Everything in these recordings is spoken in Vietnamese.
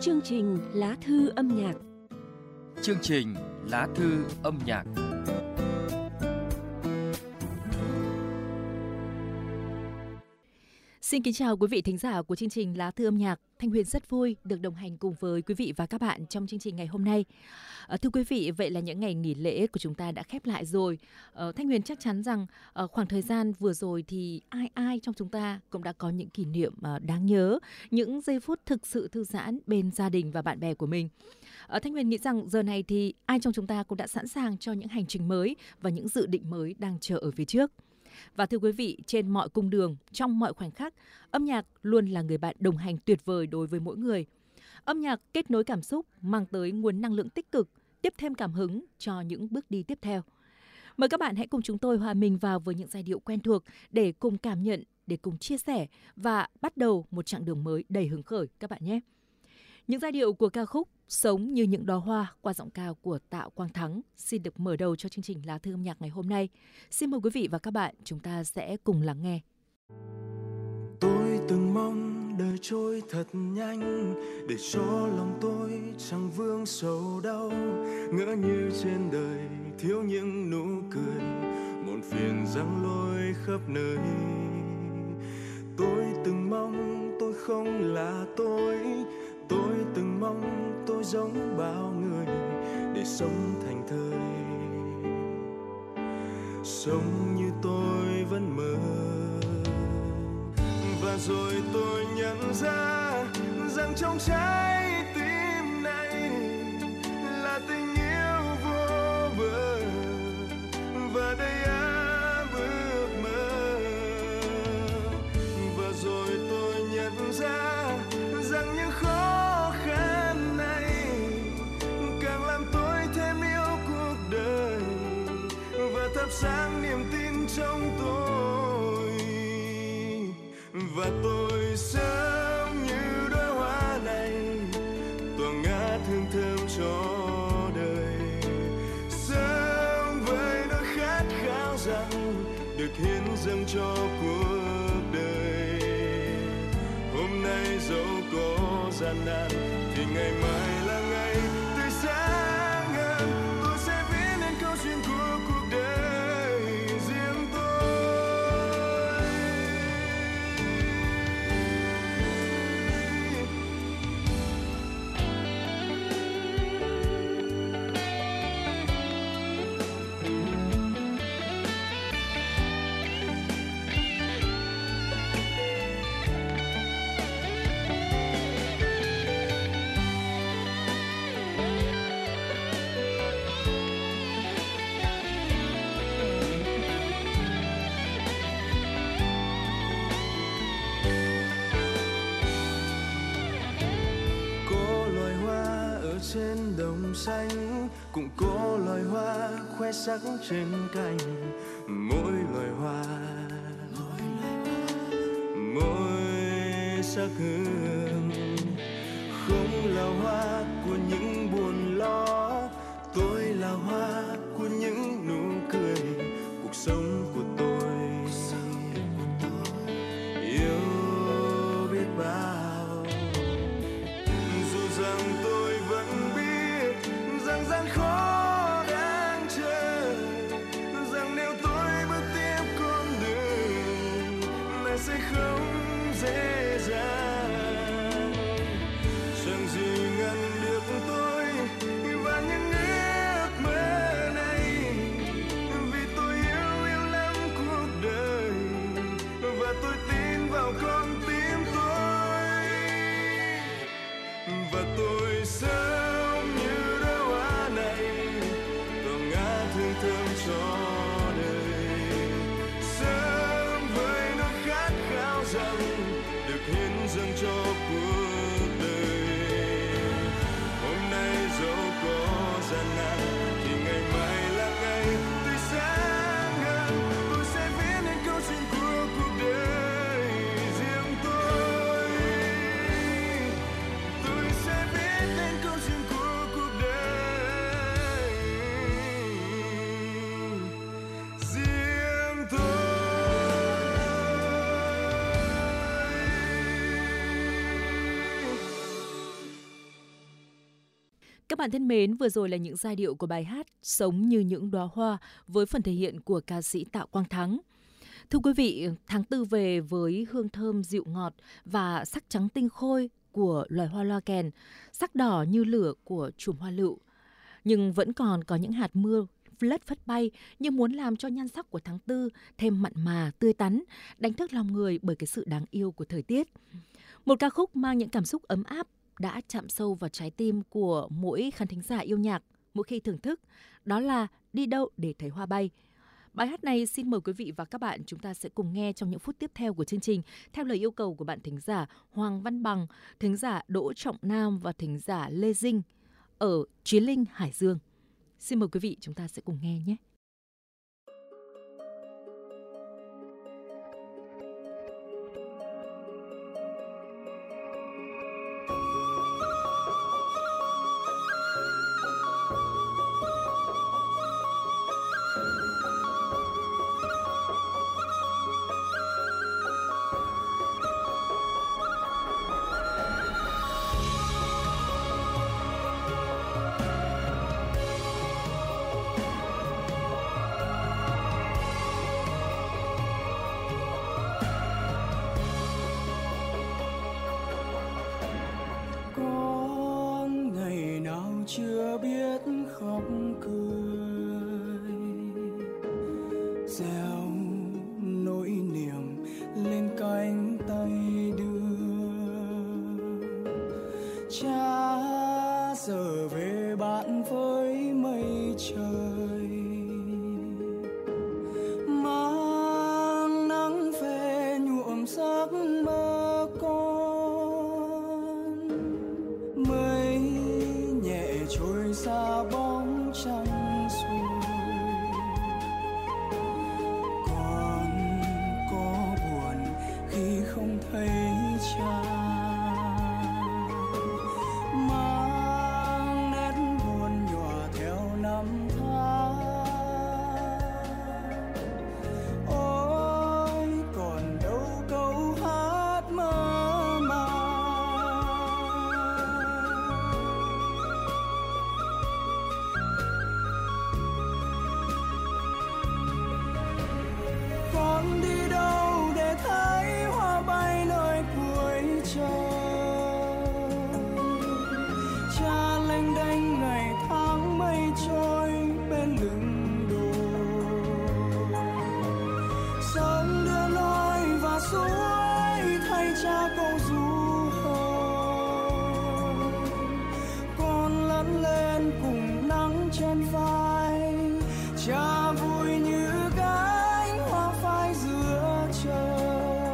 Chương trình Lá thư âm nhạc. Chương trình Lá thư âm nhạc. Xin kính chào quý vị thính giả của chương trình Lá thư âm nhạc. Thanh Huyền rất vui được đồng hành cùng với quý vị và các bạn trong chương trình ngày hôm nay. Thưa quý vị, vậy là những ngày nghỉ lễ của chúng ta đã khép lại rồi. Thanh Huyền chắc chắn rằng khoảng thời gian vừa rồi thì ai trong chúng ta cũng đã có những kỷ niệm đáng nhớ, những giây phút thực sự thư giãn bên gia đình và bạn bè của mình. Thanh Huyền nghĩ rằng giờ này thì ai trong chúng ta cũng đã sẵn sàng cho những hành trình mới và những dự định mới đang chờ ở phía trước. Và thưa quý vị, trên mọi cung đường, trong mọi khoảnh khắc, âm nhạc luôn là người bạn đồng hành tuyệt vời đối với mỗi người. Âm nhạc kết nối cảm xúc, mang tới nguồn năng lượng tích cực, tiếp thêm cảm hứng cho những bước đi tiếp theo. Mời các bạn hãy cùng chúng tôi hòa mình vào với những giai điệu quen thuộc để cùng cảm nhận, để cùng chia sẻ và bắt đầu một chặng đường mới đầy hứng khởi các bạn nhé. Những giai điệu của ca khúc Sống như những đóa hoa qua giọng ca của Tạ Quang Thắng xin được mở đầu cho chương trình Lá thư âm nhạc ngày hôm nay. Xin mời quý vị và các bạn, chúng ta sẽ cùng lắng nghe. Tôi từng mong đời trôi thật nhanh để cho lòng tôi chẳng vương sầu đau, ngỡ như trên đời thiếu những nụ cười, muộn phiền giăng lối khắp nơi. Tôi từng mong tôi không là tôi từng mong tôi giống bao người để sống thành thơi, sống như tôi vẫn mơ. Và rồi tôi nhận ra rằng trong trái tim này là tình yêu vô bờ, và đầy áp ước mơ. Và rồi tôi nhận ra rằng những khó khăn này càng làm tôi thêm yêu cuộc đời và thắp sáng niềm tin trong tôi. Và tôi sống như đóa hoa này, tỏa ngát hương thơm cho đời, sống với nỗi khát khao rằng được hiến dâng cho cuộc đời. Hôm nay dẫu có gian nan thì ngày mai là ngày tươi sáng hơn. Tôi sẽ viết nên câu chuyện của cuộc đời riêng tôi. Trên đồng xanh cũng có loài hoa khoe sắc trên cành, mỗi loài hoa mỗi sắc hương. Không là hoa của những buồn lo, tôi là hoa của những nụ cười. Cuộc sống của tôi yêu biết bao, dù rằng tôi vẫn biết rằng gian khó đang chờ, rằng nếu tôi bước tiếp con đường này sẽ không dễ dàng. Chẳng gì ngăn được tôi và những ước mơ này, vì tôi yêu lắm cuộc đời và tôi tin vào con tim tôi. Và tôi sống như đóa hoa này, tỏa ngát hương thơm cho đời, sống với nỗi khát khao rằng được hiến dâng Các bạn thân mến, vừa rồi là những giai điệu của bài hát Sống như những đóa hoa với phần thể hiện của ca sĩ Tạ Quang Thắng. Thưa quý vị, tháng 4 về với hương thơm dịu ngọt và sắc trắng tinh khôi của loài hoa loa kèn, sắc đỏ như lửa của chùm hoa lựu. Nhưng vẫn còn có những hạt mưa lất phất bay như muốn làm cho nhan sắc của tháng 4 thêm mặn mà, tươi tắn, đánh thức lòng người bởi cái sự đáng yêu của thời tiết. Một ca khúc mang những cảm xúc ấm áp đã chạm sâu vào trái tim của mỗi khán thính giả yêu nhạc mỗi khi thưởng thức, đó là Đi đâu để thấy hoa bay. Bài hát này xin mời quý vị và các bạn chúng ta sẽ cùng nghe trong những phút tiếp theo của chương trình theo lời yêu cầu của bạn thính giả Hoàng Văn Bằng, thính giả Đỗ Trọng Nam và thính giả Lê Dinh ở Chí Linh, Hải Dương. Xin mời quý vị chúng ta sẽ cùng nghe nhé. Chưa biết khóc cười, gieo nỗi niềm lên cánh tay đưa. Cha giờ về bạn với mây trời, mang nắng về nhuộm giấc mơ con. Mây trôi xa bóng trăng xuôi, con có buồn khi không thấy cha, mang nét buồn nhòa theo năm tháng. Ôi còn đâu câu hát mơ màng, con đi đâu để thấy hoa bay nơi cuối trời. Cha lênh đênh ngày tháng mây trôi bên lưng đồi, sông đưa lối và suối thay cha câu ru hồn. Con lớn lên cùng nắng trên vai, cha vui như cánh hoa phai giữa trời.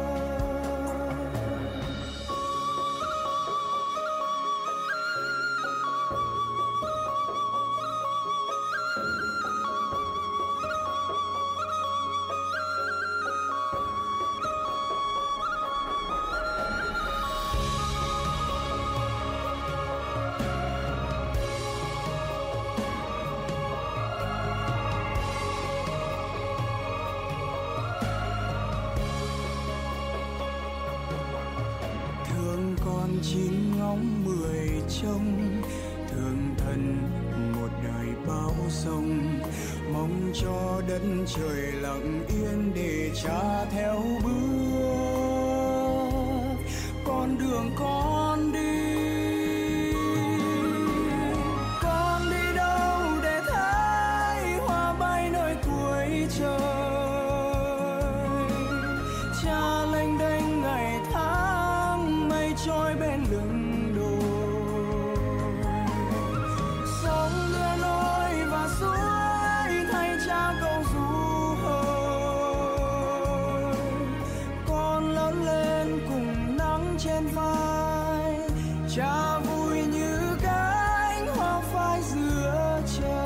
Thương con 9 ngóng 10 trông, thương thân một đời bao sông. Mong cho đất trời lặng yên để cha theo bước con đường con đi. Con đi đâu để thấy hoa bay nơi cuối trời. Cha lênh đênh ngày tháng mây trôi bên lưng đồi, sông đưa lối và suối thay cha câu ru hồn. Con lớn lên cùng nắng trên vai, cha vui như cánh hoa phai giữa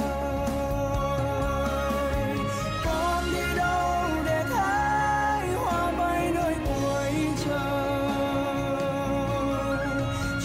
trời. Con đi đâu để thấy hoa bay nơi cuối trời.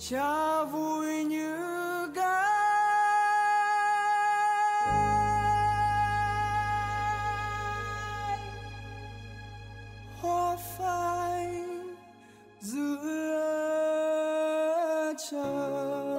cha vui như gái. Hoa phai giữa trời.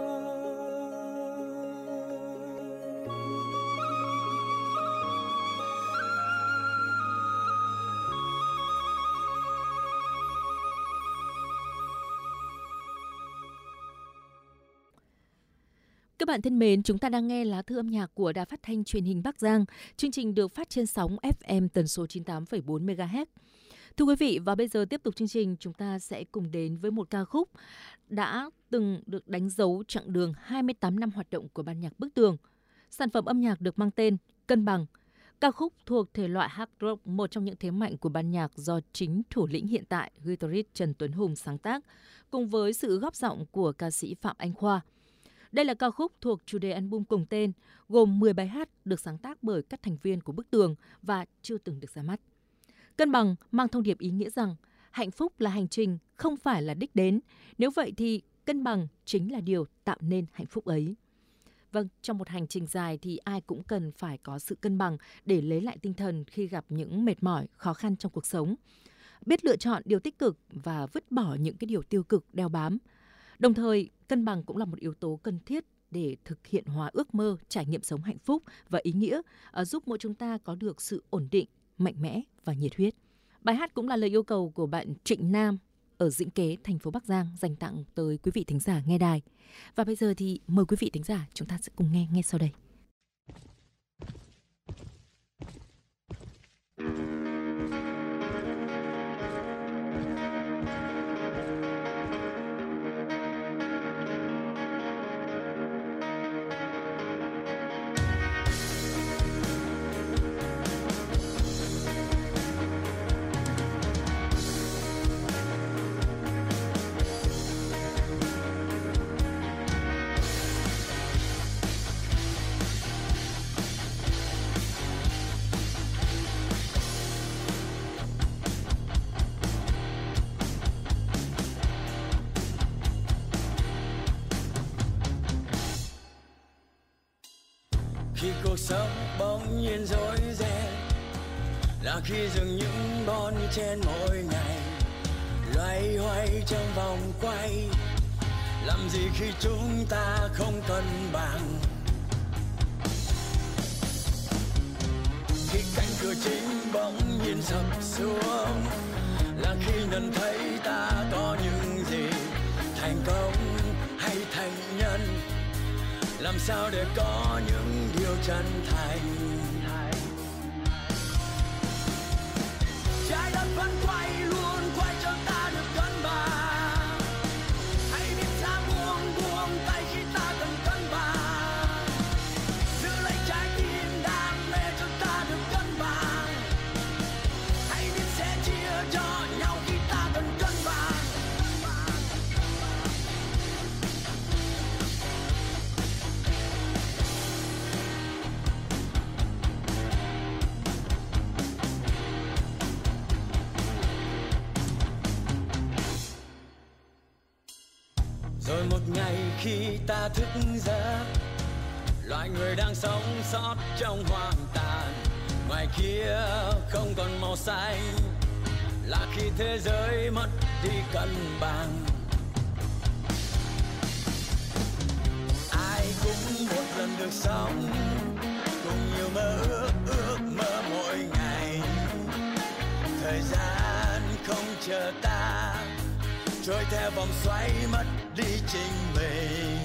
Các bạn thân mến, chúng ta đang nghe lá thư âm nhạc của Đài Phát thanh Truyền hình Bắc Giang. Chương trình được phát trên sóng FM tần số 98,4 MHz. Thưa quý vị, và bây giờ tiếp tục chương trình, chúng ta sẽ cùng đến với một ca khúc đã từng được đánh dấu chặng đường 28 năm hoạt động của ban nhạc Bức Tường. Sản phẩm âm nhạc được mang tên Cân Bằng. Ca khúc thuộc thể loại hard rock, một trong những thế mạnh của ban nhạc do chính thủ lĩnh hiện tại, guitarist Trần Tuấn Hùng sáng tác, cùng với sự góp giọng của ca sĩ Phạm Anh Khoa. Đây là ca khúc thuộc chủ đề album cùng tên, gồm 10 bài hát được sáng tác bởi các thành viên của Bức Tường và chưa từng được ra mắt. Cân Bằng mang thông điệp ý nghĩa rằng hạnh phúc là hành trình, không phải là đích đến. Nếu vậy thì cân bằng chính là điều tạo nên hạnh phúc ấy. Vâng, trong một hành trình dài thì ai cũng cần phải có sự cân bằng để lấy lại tinh thần khi gặp những mệt mỏi, khó khăn trong cuộc sống. Biết lựa chọn điều tích cực và vứt bỏ những cái điều tiêu cực đeo bám. Đồng thời, cân bằng cũng là một yếu tố cần thiết để thực hiện hóa ước mơ, trải nghiệm sống hạnh phúc và ý nghĩa, giúp mỗi chúng ta có được sự ổn định, mạnh mẽ và nhiệt huyết. Bài hát cũng là lời yêu cầu của bạn Trịnh Nam ở Dĩnh Kế, thành phố Bắc Giang, dành tặng tới quý vị thính giả nghe đài. Và bây giờ thì mời quý vị thính giả chúng ta sẽ cùng nghe ngay sau đây. Khi cuộc sống bỗng nhiên rối ren, là khi dừng những bon chen mỗi ngày, loay hoay trong vòng quay. Làm gì khi chúng ta không cân bằng? Khi cánh cửa chính bỗng nhiên sập xuống, là khi nhận thấy ta có những gì, thành công hay thành nhân. Làm sao để có những điều chân thành? Trái đất vẫn quay, luôn quay cho ta được cân bằng. Hãy biết ra buông tay khi ta cần cân bằng. Giữ lấy trái tim đam mê cho ta được cân bằng. Hãy biết sẻ chia cho nhau khi ta cần cân bằng. Rồi một ngày khi ta thức giấc, loài người đang sống sót trong hoang tàn. Ngoài kia không còn màu xanh, là khi thế giới mất đi cân bằng. Ai cũng một lần được sống, cùng nhiều mơ ước mơ mỗi ngày. Thời gian không chờ ta, trôi theo vòng xoáy mất đi chính mình.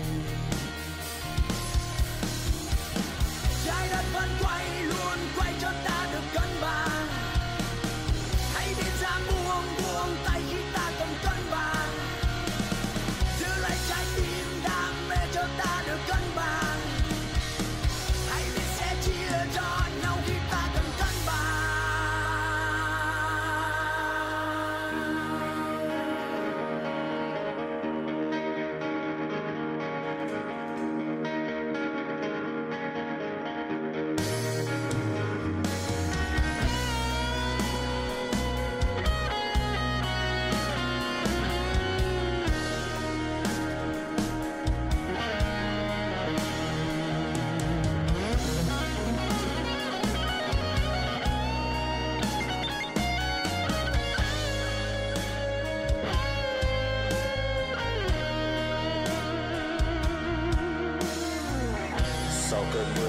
Trái đất vẫn quay, luôn quay cho ta được cân bằng. Hãy biết ra buông tay khi ta cần cân bằng. Giữ lấy trái tim đam mê cho ta được cân bằng. Hãy biết sẻ chia cho nhau khi ta cần cân bằng.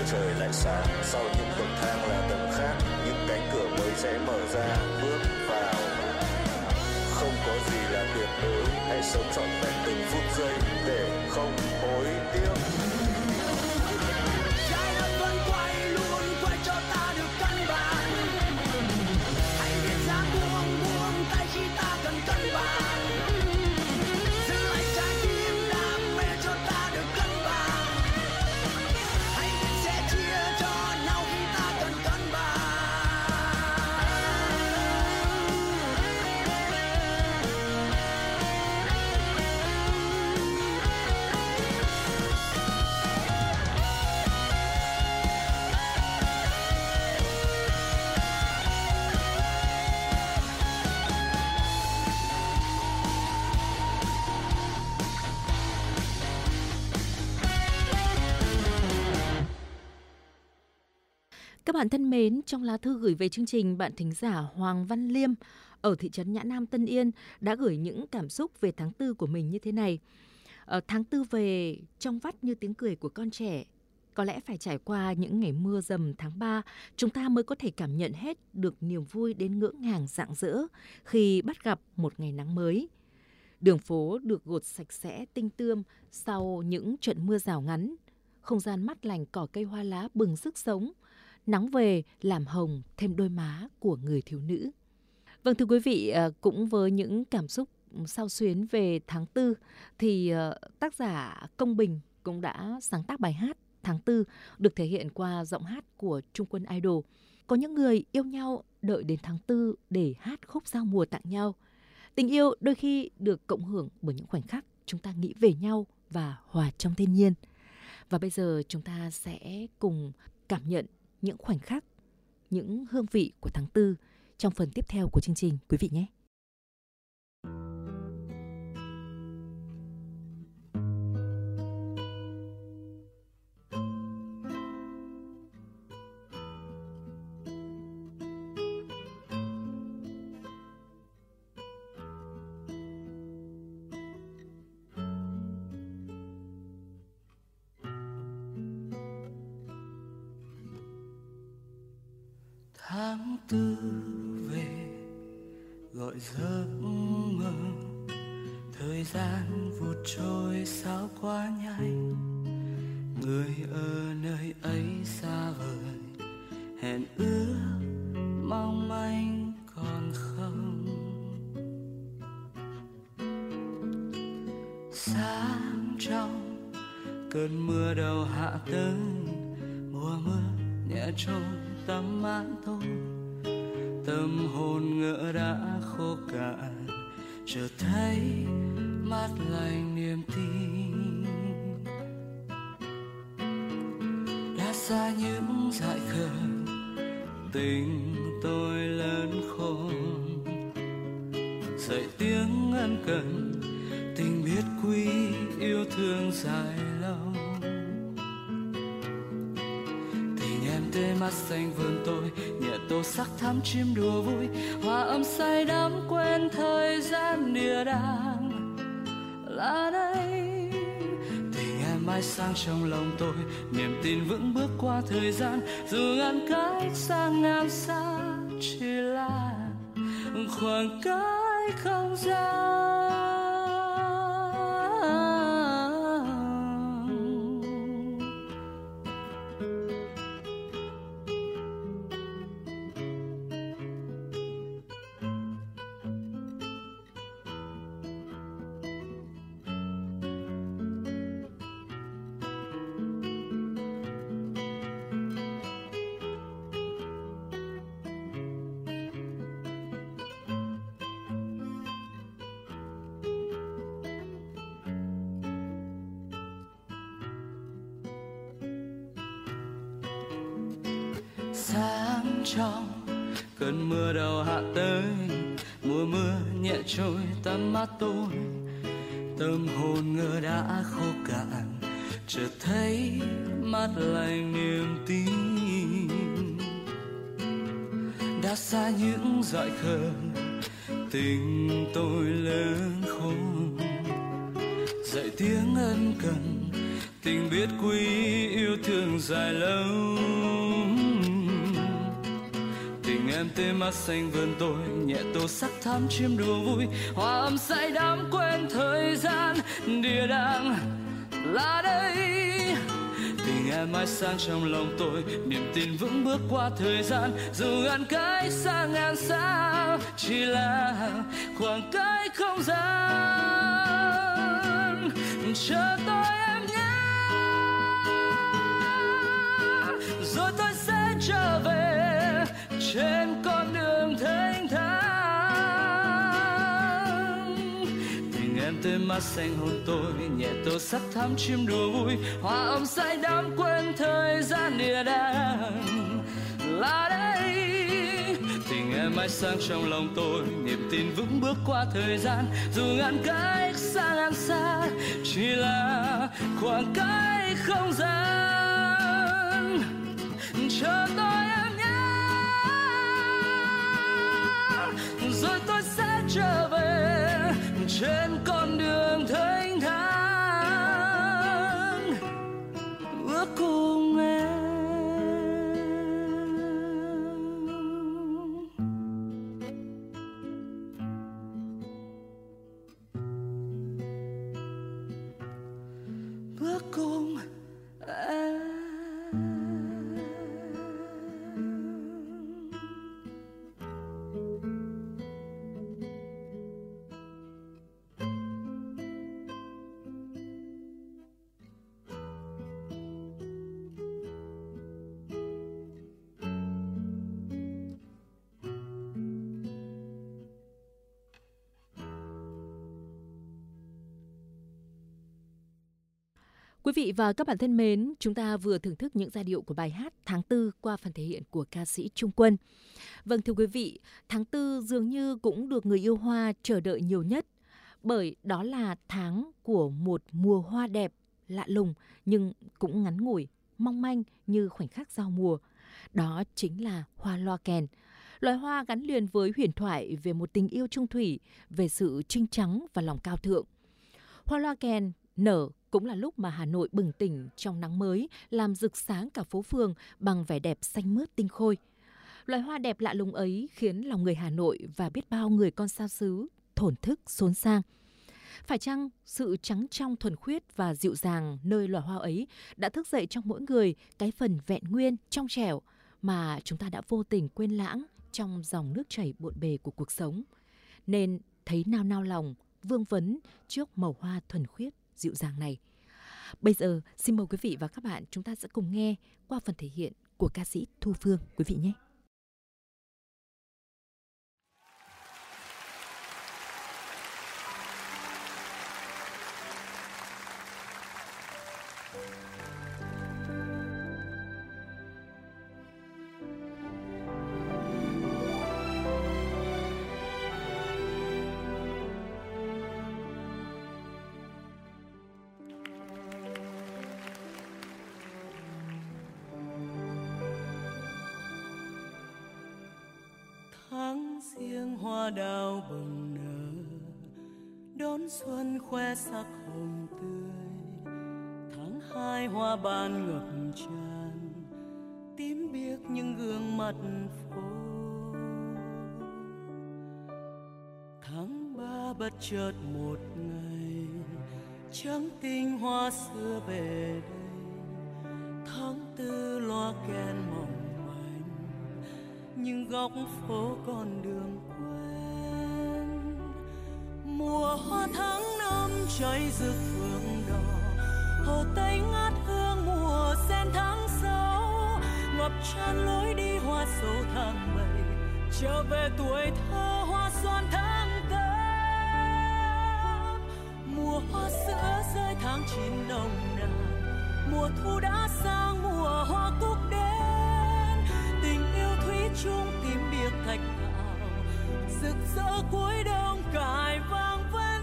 trời lại sáng. Sau những bậc thang là tầng khác, những cánh cửa mới sẽ mở ra. Bước vào, không có gì là tuyệt đối. Hãy sống trọn vẹn từng phút giây để không hối tiếc. Trái đất vẫn quay, luôn quay cho ta được cân bằng. Hãy biết giá buông tay khi ta cần cân bằng. Giữ lại trái tim đam mê cho ta được cân bằng. Hãy biết sẻ chia cho nhau khi ta cần cân bằng. Các bạn thân mến, trong lá thư gửi về chương trình, bạn thính giả Hoàng Văn Liêm ở thị trấn Nhã Nam, Tân Yên đã gửi những cảm xúc về tháng 4 của mình như thế này. Tháng 4 về trong vắt như tiếng cười của con trẻ. Có lẽ phải trải qua những ngày mưa dầm tháng 3, chúng ta mới có thể cảm nhận hết được niềm vui đến ngỡ ngàng rạng rỡ khi bắt gặp một ngày nắng mới. Đường phố được gột sạch sẽ tinh tươm sau những trận mưa rào ngắn. Không gian mát lành, cỏ cây hoa lá bừng sức sống. Nắng về làm hồng thêm đôi má của người thiếu nữ. Vâng, thưa quý vị, cũng với những cảm xúc xao xuyến về tháng 4 thì tác giả Công Bình cũng đã sáng tác bài hát Tháng 4 được thể hiện qua giọng hát của Trung Quân Idol. Có những người yêu nhau đợi đến tháng 4 để hát khúc giao mùa tặng nhau. Tình yêu đôi khi được cộng hưởng bởi những khoảnh khắc chúng ta nghĩ về nhau và hòa trong thiên nhiên. Và bây giờ chúng ta sẽ cùng cảm nhận những khoảnh khắc, những hương vị của tháng 4 trong phần tiếp theo của chương trình, quý vị nhé. Tháng 4 về gọi giấc mơ, thời gian vụt trôi sao quá nhanh. Người ở nơi ấy xa vời, hẹn ước mong manh còn không. Sáng trong cơn mưa đầu hạ tới, mùa mưa nhẹ trôi tắm mát tôi. Tâm hồn ngỡ đã khô cạn, chợt thấy mát lành niềm tin. Đã xa những dại khờ, tình tôi lớn khôn. Dậy tiếng ân cần, tình biết quý, yêu thương dài lâu. Tê mắt xanh vườn tôi, nhẹ tô sắc thắm chim đùa vui, hòa âm say đắm quên thời gian địa đàng. Là đây tình em mãi sáng trong lòng tôi, niềm tin vững bước qua thời gian. Dù ngàn cách xa ngàn xa, chỉ là khoảng cách không gian. Sáng trong cơn mưa đầu hạ tới, mùa mưa nhẹ trôi tắm mắt tôi. Tâm hồn ngỡ đã khô cạn, chợt thấy mát lành niềm tin. Đã xa những dại khờ, tình tôi lớn khôn. Dạy tiếng ân cần, tình biết quý yêu thương dài lâu. Tình em tê mắt xanh vườn tôi, nhẹ tô sắc thắm chim đùa vui, hòa âm say đắm quên thời gian. Địa đàng là đây, tình em mãi sáng trong lòng tôi, niềm tin vững bước qua thời gian. Dù ngàn cái xa ngàn xa, chỉ là khoảng cách không gian. Chờ tôi em nhé, rồi tôi sẽ trở về trên con đường thênh thang. Tình em tê mắt xanh hồn tôi, nhẹ tô sắc thắm chim đùa vui, hòa âm say đắm quên thời gian. Địa đàng là đây, tình em mãi sáng trong lòng tôi, niềm tin vững bước qua thời gian. Dù ngàn cách xa ngàn xa, chỉ là khoảng cách không gian. Chờ tôi em nhé, rồi tôi sẽ trở về trên con đường thênh thang, ước cùng em. Bước cùng em. Quý vị và các bạn thân mến, chúng ta vừa thưởng thức những giai điệu của bài hát Tháng 4 qua phần thể hiện của ca sĩ Trung Quân. Vâng thưa quý vị, tháng 4 dường như cũng được người yêu hoa chờ đợi nhiều nhất, bởi đó là tháng của một mùa hoa đẹp, lạ lùng nhưng cũng ngắn ngủi, mong manh như khoảnh khắc giao mùa. Đó chính là hoa loa kèn. Loài hoa gắn liền với huyền thoại về một tình yêu chung thủy, về sự trinh trắng và lòng cao thượng. Hoa loa kèn nở cũng là lúc mà Hà Nội bừng tỉnh trong nắng mới, làm rực sáng cả phố phường bằng vẻ đẹp xanh mướt tinh khôi. Loài hoa đẹp lạ lùng ấy khiến lòng người Hà Nội và biết bao người con xa xứ thổn thức xốn sang. Phải chăng sự trắng trong thuần khiết và dịu dàng nơi loài hoa ấy đã thức dậy trong mỗi người cái phần vẹn nguyên, trong trẻo mà chúng ta đã vô tình quên lãng trong dòng nước chảy bộn bề của cuộc sống, nên thấy nao nao lòng, vương vấn trước màu hoa thuần khiết, dịu dàng này. Bây giờ xin mời quý vị và các bạn chúng ta sẽ cùng nghe qua phần thể hiện của ca sĩ Thu Phương quý vị nhé. Tháng riêng hoa đào bừng nở, đón xuân khoe sắc hồng tươi. Tháng 2 hoa ban ngập tràn, tím biếc những gương mặt phố. Tháng 3 bất chợt một ngày, trắng tinh hoa xưa về đây. Tháng 4 loa kèn mỏng những góc phố con đường quen. Mùa hoa tháng 5 cháy rực phượng đỏ, hồ Tây ngát hương mùa sen tháng 6, ngập tràn lối đi hoa số tháng 7, trở về tuổi thơ hoa xoan tháng 8. Mùa hoa sữa rơi tháng 9 nồng nàn, mùa thu đã sang mùa hoa cúc đến. Chung tím biếc thạch thảo, rực rỡ cuối đông cài vang ven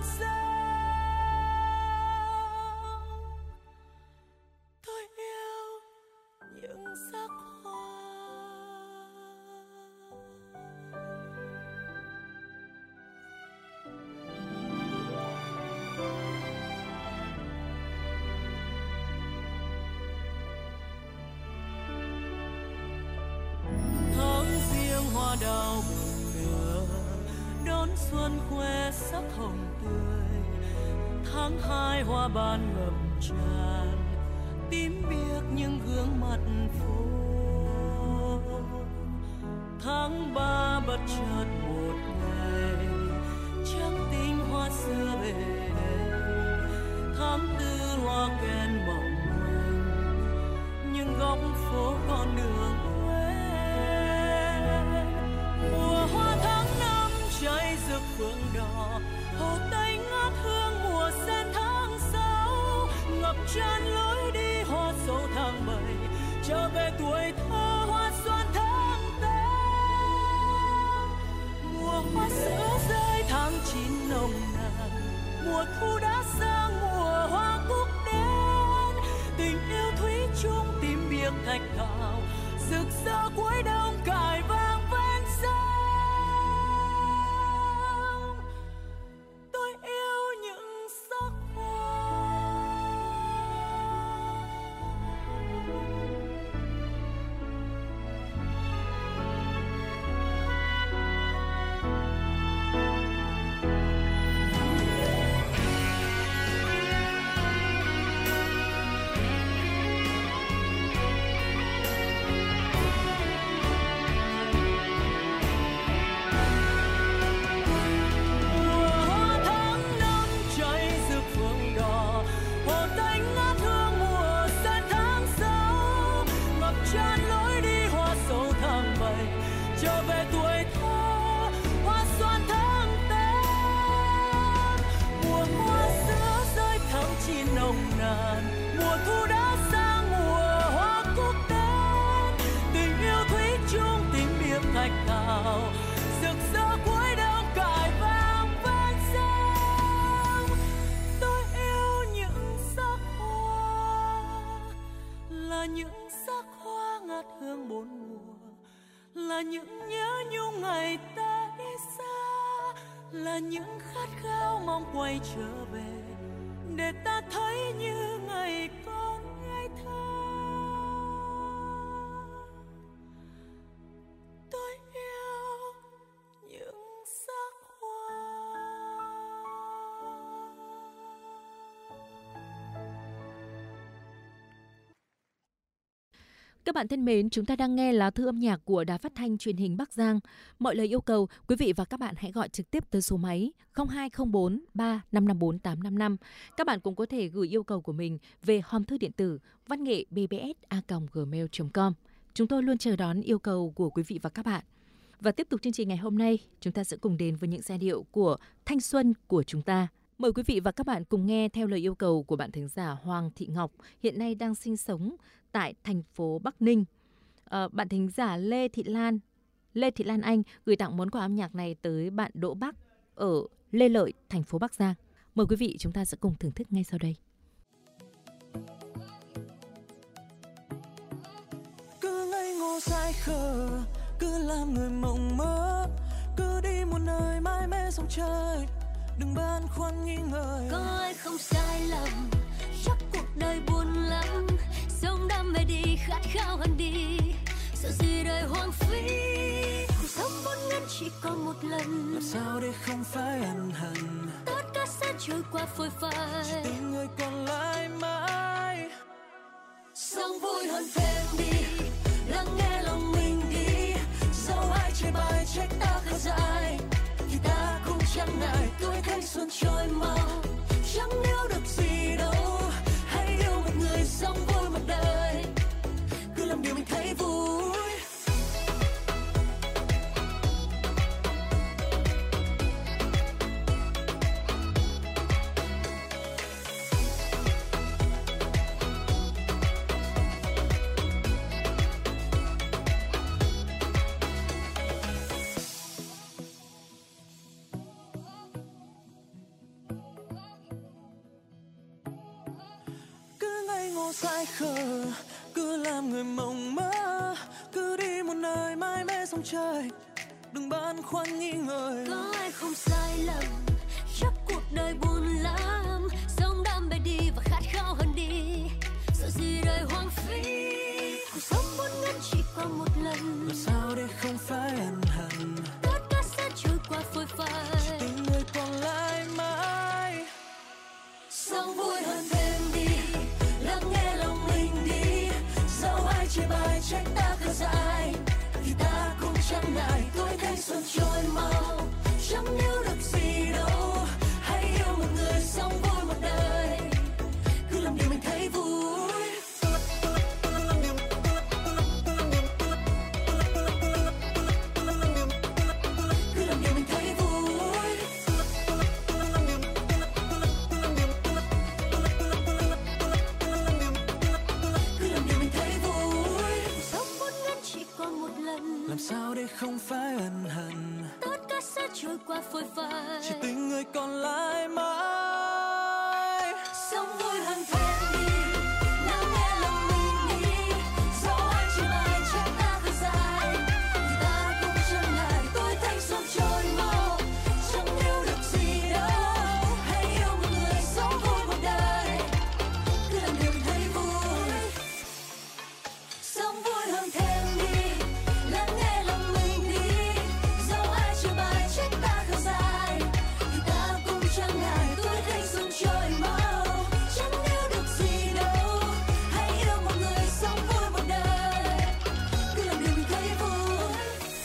sông. Tôi yêu những sắc hoa. đào bừng lửa đón xuân khoe sắc hồng tươi. Tháng 2 hoa ban ngập tràn tím biếc những gương mặt phố. Tháng 3 bất chợt một ngày trắng tinh hoa xưa về. Tháng 4 hoa kèn mỏng manh những góc phố con đường Huế. Mùa hoa tháng 5 cháy rực phượng đỏ, hồ Tây ngát hương mùa sen tháng 6 ngập tràn lối đi hoa sầu tháng 7 trở về tuổi thơ hoa xoan tháng 8. Mùa hoa sữa rơi tháng 9 nồng nàn, mùa thu đã sang mùa hoa cúc đến. Tình yêu thủy chung tím biếc thạch thảo rực rỡ cuối đông cài vang ven sông. Tôi yêu những sắc hoa. Trở về tuổi thơ hoa xoan tháng 8. Mùa hoa sữa rơi tháng 9 nồng nàn, mùa thu đã sang mùa hoa cúc đến. Tình yêu thủy chung tím biếc thạch thảo rực rỡ cuối đông cài vang ven sông. Tôi yêu những sắc hoa, là những sắc hoa ngát hương bốn mùa, là những nhớ nhung ngày ta đi xa, là những khát khao mong quay trở về để ta thấy như ngày còn ngây thơ. Tôi yêu những sắc hoa. Các bạn thân mến, chúng ta đang nghe lá thư âm nhạc của Đài Phát thanh Truyền hình Bắc Giang. Mọi lời yêu cầu, quý vị và các bạn hãy gọi trực tiếp tới số máy 0204 3554 855. Các bạn cũng có thể gửi yêu cầu của mình về hòm thư điện tử văn nghệ bbs@gmail.com. Chúng tôi luôn chờ đón yêu cầu của quý vị và các bạn. Và tiếp tục chương trình ngày hôm nay, chúng ta sẽ cùng đến với những giai điệu của thanh xuân của chúng ta. Mời quý vị và các bạn cùng nghe theo lời yêu cầu của bạn thính giả Hoàng Thị Ngọc, hiện nay đang sinh sống tại thành phố Bắc Ninh. Bạn thính giả Lê Thị Lan Anh gửi tặng món quà âm nhạc này tới bạn Đỗ Bắc ở Lê Lợi, thành phố Bắc Giang. Mời quý vị chúng ta sẽ cùng thưởng thức ngay sau đây. Cứ ngây ngô dại khờ, cứ làm người mộng mơ, cứ đi một nơi mãi mê sông trời, đừng băn khoăn nghi ngờ. Có ai không sai lầm, chắc cuộc đời buồn lắm, sống đam mê đi khát khao hơn đi, sợ gì đời hoang phí. Cuộc sống vốn ngắn chỉ có một lần, làm sao để không phải ân hận, tất cả sẽ trôi qua phôi phai, chỉ tình người còn lại mãi. sống vui hơn thêm đi, lắng nghe lòng mình đi, dẫu ai chê bai trách ta khá dại, thì ta cũng chẳng ngại tuổi thanh xuân trôi mau, chẳng níu được gì đâu. Hãy yêu một người sống vui một đời, cứ làm điều mình thấy vui. Dại khờ, cứ làm người mộng mơ, cứ đi một nơi mãi mê sông trời, đừng băn khoăn nghi ngờ. Có ai không sai lầm, chắc cuộc đời buồn lắm, sống đam mê đi và khát khao hơn đi, sợ gì đời hoang phí. Cuộc sống vốn ngắn chỉ có một lần, làm sao để không phải ân hận, làm sao để không phải ân hận. Tất cả sẽ trôi qua phôi phai, chỉ tình người còn lại mãi. sống vui hơn thêm đi, lắng nghe lòng mình đi. Dẫu ai chỉ bài trách ta hơi dài, thì ta cũng chẳng ngại tuổi thanh xuân trôi mau. Chẳng yêu được gì đâu, hãy yêu một người sống vui một đời, cứ làm điều mình thấy vui. Sống vui hơn thêm đi, lắng nghe lòng mình đi. Dẫu ai chỉ bài trách ta hơi dài, thì ta cũng chẳng ngại tuổi thanh xuân trôi mau. Chẳng yêu được gì đâu, hãy yêu một người sống vui một đời, cứ làm điều mình thấy vui.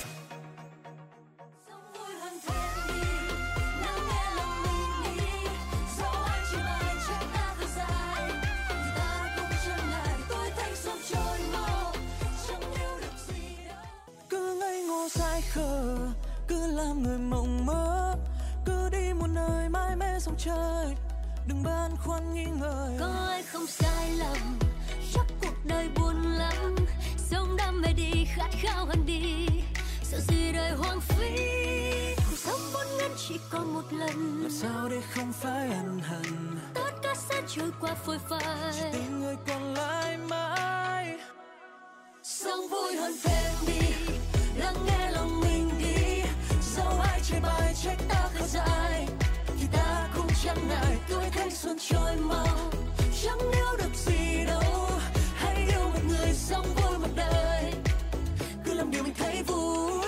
Sống vui hơn thêm đi, lắng nghe lòng mình đi. Dẫu ai chỉ bài trách ta hơi dài, thì ta cũng chẳng ngại tuổi thanh xuân trôi mau. Chẳng yêu được gì đâu. Cứ ngây ngô dại khờ, cứ làm người mộng mơ, cứ đi một nơi mãi mê sông trời, đừng băn khoăn nghi ngờ. Có ai không sai lầm, chắc cuộc đời buồn lắm. Sống đam mê đi, khát khao hơn đi, sợ gì đời hoang phí. Cuộc sống vốn ngắn chỉ còn một lần, Làm sao để không phải ân hận, tất cả sẽ trôi qua phôi phai. tình người còn lại mãi. Sống vui hơn thêm đi, lắng nghe lòng mình đi. Dẫu ai chê bai trách ta khá dài, thì ta cũng chẳng ngại tuổi thanh xuân trôi mau. Chẳng yêu được gì đâu, hãy yêu một người sống vui một đời, cứ làm điều mình thấy vui.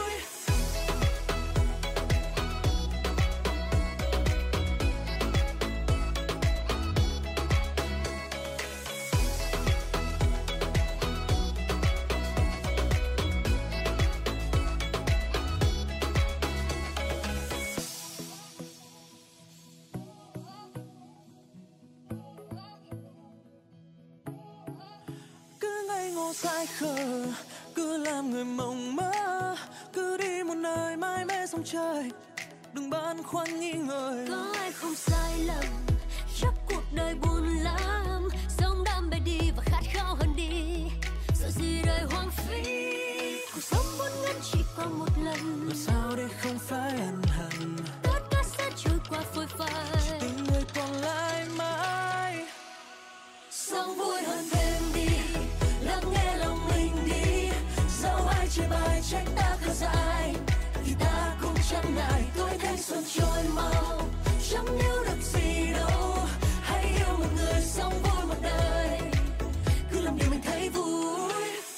Cứ ngây ngô dại khờ, cứ làm người mộng mơ, cứ đi một nơi mãi mê sông trời, đừng băn khoăn nghi ngờ. Có ai không sai lầm, chắc cuộc đời buồn lắm. Sống đam mê đi và khát khao hơn đi, sợ gì đời hoang phí. Cuộc sống vốn ngắn chỉ còn một lần, Làm sao để không phải ân hận, tất cả sẽ trôi qua phôi phai. tình người còn lại mãi. Sống vui hơn thêm đi, lắng nghe lòng mình đi. Dẫu ai chê bai trách ta khá dài, thì ta cũng chẳng ngại tuổi thanh xuân trôi mau. Chẳng yêu được gì đâu, hãy yêu một người sống vui một đời, cứ làm điều mình thấy vui.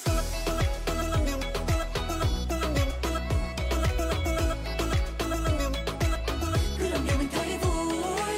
Cứ làm điều mình thấy vui.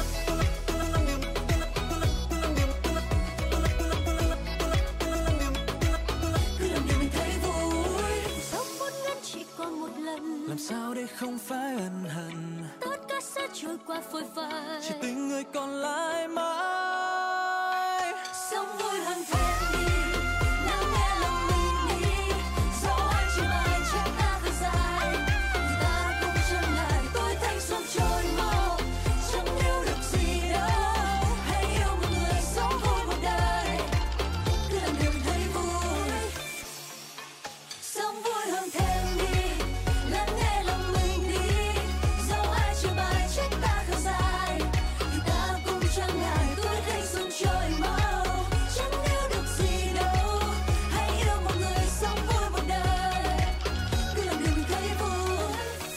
Cứ làm điều mình thấy vui. Cuộc sống vốn ngắn chỉ còn một lần, Làm sao để không phải ân hận, tất cả sẽ trôi qua phôi phai. chỉ tình người còn lại mãi. Sống vui hơn thêm đi, lắng nghe lòng mình đi. Dẫu ai chỉ bài trách ta hơi dài, thì ta cũng chẳng ngại tuổi thanh xuân trôi mau. Chẳng yêu được gì đâu, hãy yêu một người sống vui một đời, cứ làm điều mình thấy vui. Sống vui hơn thêm đi, lắng nghe lòng mình đi. Dẫu ai chỉ bài trách ta khá dài, thì ta cũng chẳng ngại tuổi thanh xuân trôi mau. Chẳng yêu được gì đâu, hãy yêu một người sống vui một đời, cứ làm điều mình thấy vui.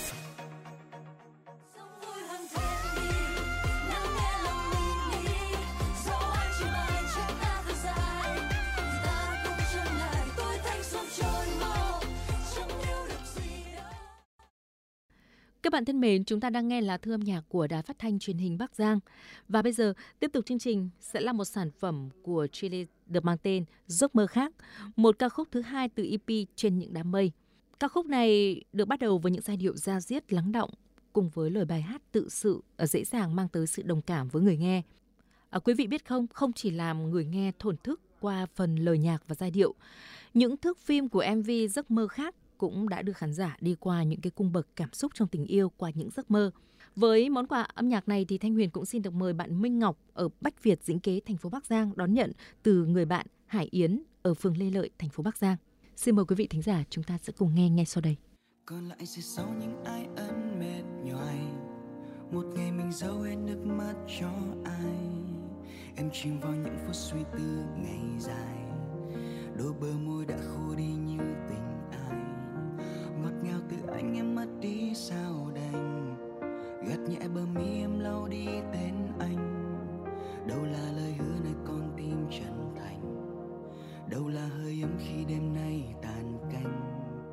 Sống vui hơn thêm đi, lắng nghe lòng mình đi. Dẫu ai chỉ bài trách ta khá dài, thì ta cũng chẳng ngại tuổi thanh xuân trôi mau. Chẳng yêu được gì đâu. Các bạn thân mến, chúng ta đang nghe lá thư âm nhạc của Đài Phát thanh Truyền hình Bắc Giang. Và bây giờ, tiếp tục chương trình sẽ là một sản phẩm của Chile được mang tên Giấc mơ khác, một ca khúc thứ hai từ EP Trên những đám mây. Ca khúc này được bắt đầu với những giai điệu da diết lắng đọng cùng với lời bài hát tự sự dễ dàng mang tới sự đồng cảm với người nghe. Quý vị biết không chỉ làm người nghe thổn thức qua phần lời nhạc và giai điệu, những thước phim của MV Giấc mơ khác cũng đã đưa khán giả đi qua những cái cung bậc cảm xúc trong tình yêu qua những giấc mơ. Với món quà âm nhạc này thì Thanh Huyền cũng xin được mời bạn Minh Ngọc ở Bách Việt, Dĩnh Kế, thành phố Bắc Giang đón nhận từ người bạn Hải Yến ở phường Lê Lợi, thành phố Bắc Giang. Xin mời quý vị thính giả chúng ta sẽ cùng nghe ngay sau đây. Còn lại sẽ sau những ai ân mệt nhoài, một ngày mình giấu hết nước mắt cho ai. Em chìm vào những phút suy tư ngày dài, đôi bờ môi đã khô đi như tình ai. Ngọt ngào từ anh em mất đi sao đành, gạt nhẹ bờ mi em lau đi tên anh. Đâu là lời hứa nơi con tim chân thành, đâu là hơi ấm khi đêm nay tàn canh.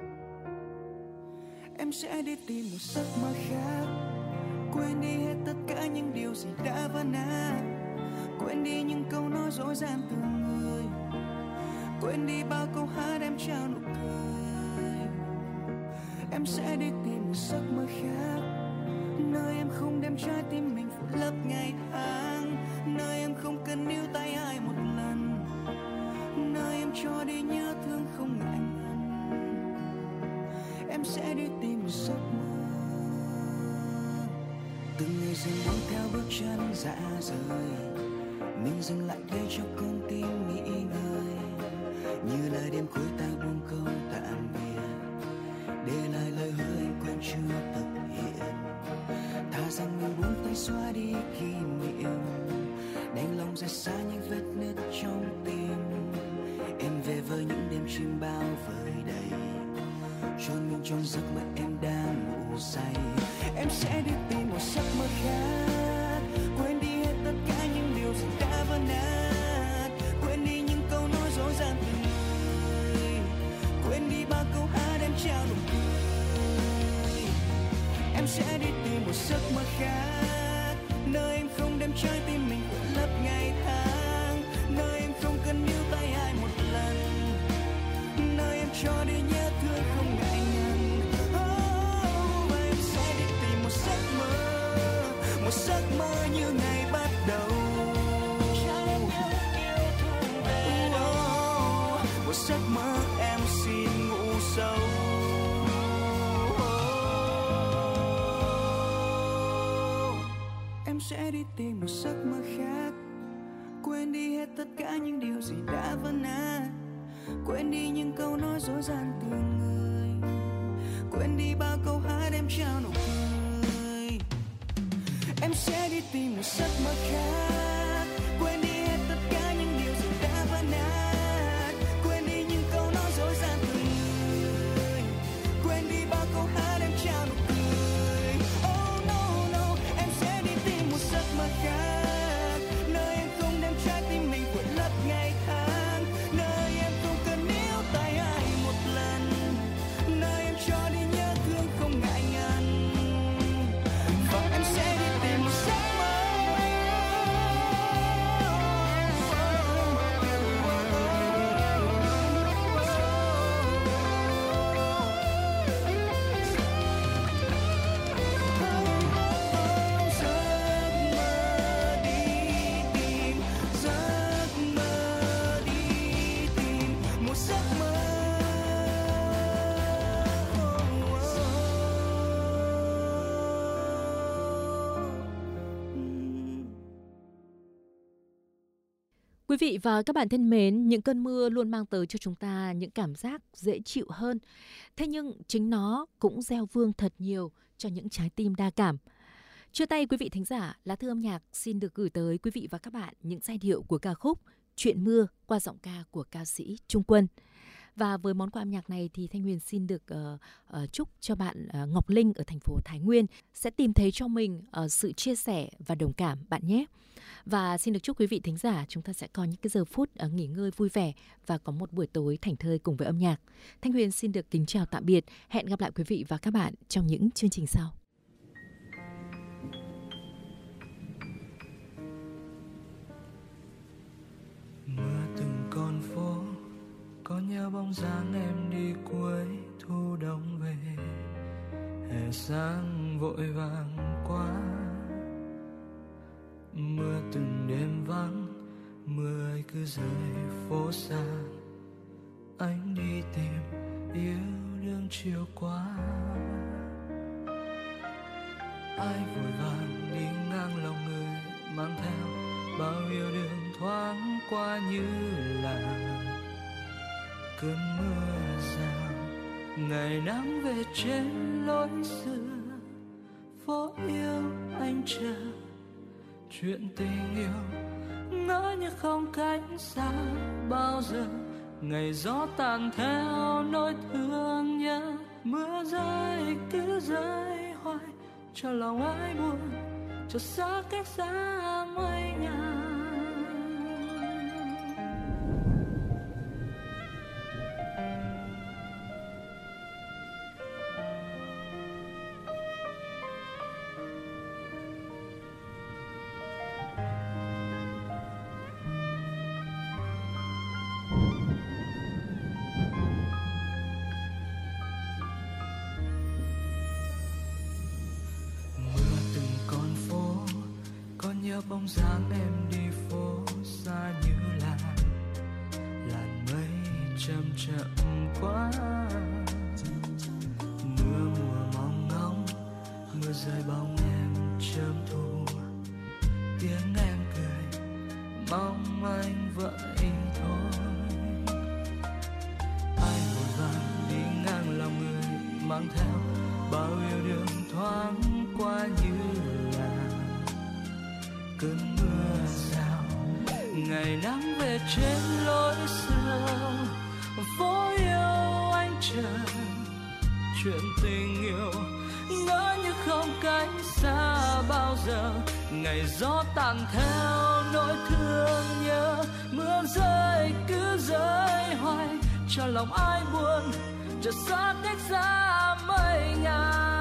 Em sẽ đi tìm một giấc mơ khác, quên đi hết tất cả những điều gì đã vỡ nát, quên đi những câu nói dối gian từ người, quên đi bao câu hát em trao nụ cười. Em sẽ đi tìm một giấc mơ khác, nơi em không đem trái tim mình phủ lấp ngày tháng, nơi em không cần níu tay ai một lần, nơi em cho đi nhớ thương không ngại ngần. Em sẽ đi tìm một giấc mơ, từng ngày dần buông theo bước chân dạ rời, mình dừng lại đây cho con tim nghỉ ngơi, như là đêm cuối ta buông câu tạm biệt, để lại lời hứa anh quên chưa thực hiện. Thà rằng mình buông tay xóa đi kỷ niệm, đành lòng rời xa những vết nứt trong tim. Em về với những đêm chim bao vời đầy, chôn mình trong giấc mơ em đang ngủ say. Em sẽ đi tìm một giấc mơ khác, quên đi hết tất cả những điều gì đã vỡ nát, quên đi những câu nói dối gian từ người, quên đi bao câu hát em trao nụ cười. Em sẽ đi tìm một giấc mơ khác, nơi em không đem trái tim mình phủ lấp ngày tháng, nơi em không cần níu tay ai một lần, nơi em cho đi nhớ thương không ngại ngần. Và em sẽ đi tìm một giấc mơ như ngày bắt đầu. Một giấc mơ em xin ngủ sâu. Em sẽ đi tìm một giấc mơ khác, quên đi hết tất cả những điều gì đã vỡ nát, quên đi những câu nói dối gian từ người, quên đi bao câu hát em trao nụ cười. Em sẽ đi tìm một giấc mơ khác, quên đi hết tất cả những điều gì đã vỡ nát, quên đi những câu nói dối gian từ người, quên đi bao câu hát em trao nụ cười. Oh no no, em sẽ đi tìm một giấc mơ khác, nơi em không đem trái tim mình phủ lấp ngày tháng, nơi em không cần níu tay ai một lần, nơi em cho đi nhớ thương không ngại ngần. Và em sẽ đi tìm một giấc mơ. Giấc mơ đi tìm một giấc mơ. Quý vị và các bạn thân mến, những cơn mưa luôn mang tới cho chúng ta những cảm giác dễ chịu hơn. Thế nhưng chính nó cũng gieo vương thật nhiều cho những trái tim đa cảm. Trưa tay quý vị thính giả, Lá Thư âm nhạc xin được gửi tới quý vị và các bạn những giai điệu của ca khúc Chuyện mưa qua giọng ca của ca sĩ Trung Quân. Và với món quà âm nhạc này thì Thanh Huyền xin được chúc cho bạn Ngọc Linh ở thành phố Thái Nguyên sẽ tìm thấy cho mình sự chia sẻ và đồng cảm bạn nhé. Và xin được chúc quý vị thính giả chúng ta sẽ có những cái giờ phút nghỉ ngơi vui vẻ và có một buổi tối thảnh thơi cùng với âm nhạc. Thanh Huyền xin được kính chào tạm biệt. Hẹn gặp lại quý vị và các bạn trong những chương trình sau. Mưa từng con phố có nhớ bóng dáng em đi cuối thu đông về, hè sáng vội vàng quá. Mưa từng đêm vắng, mưa ấy cứ rơi phố xa, anh đi tìm yêu đương chiều qua. Ai vội vàng đi ngang lòng người, mang theo bao yêu đương thoáng qua như là cơn mưa rào, ngày nắng về trên lối xưa. Phố yêu anh chờ chuyện tình yêu, ngỡ như không cách xa bao giờ. Ngày gió tàn theo nỗi thương nhớ, mưa rơi cứ rơi hoài, cho lòng ai buồn, cho xa cách xa mây ngàn. Bóng dáng em đi phố xa như làn mây chậm chậm quá. Mưa mùa mong ngóng, mưa rơi bóng em chớm thu. Tiếng em cười mong anh vậy thôi. Ai vội vàng đi ngang lòng người, mang theo bao yêu đương thoáng qua như cơn mưa rào. Ngày nắng về trên lối xưa, phố yêu anh chờ chuyện tình yêu, ngỡ như không cách xa bao giờ. Ngày gió tàn theo nỗi thương nhớ, mưa rơi cứ rơi hoài, cho lòng ai buồn, cho xa cách xa mây ngàn.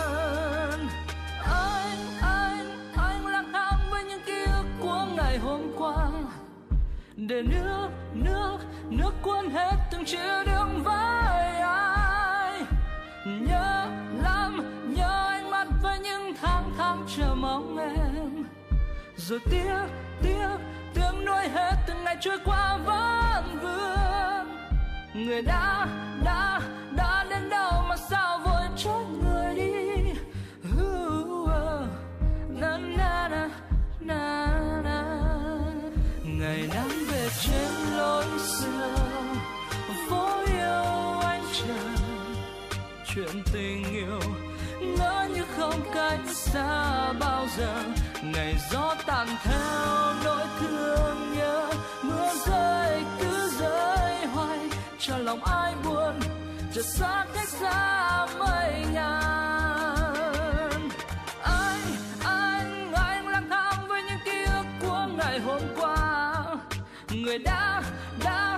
Ngày hôm qua để nước cuốn hết từng chia đường với ai. Nhớ lắm, nhớ ánh mắt với những tháng chờ mong em. Rồi tiếng nuối hết từng ngày trôi qua vẫn vương. Người đã đến đâu mà sao vội trốn người đi. Na na na na. Ngày nắng về trên lối xưa, phố yêu anh chờ chuyện tình yêu, ngỡ như không cách xa bao giờ. Ngày gió tàn theo nỗi thương nhớ, mưa rơi cứ rơi hoài, cho lòng ai buồn, cho xa cách xa mây ngàn. Anh lang thang với những ký ức của ngày hôm qua. Người đã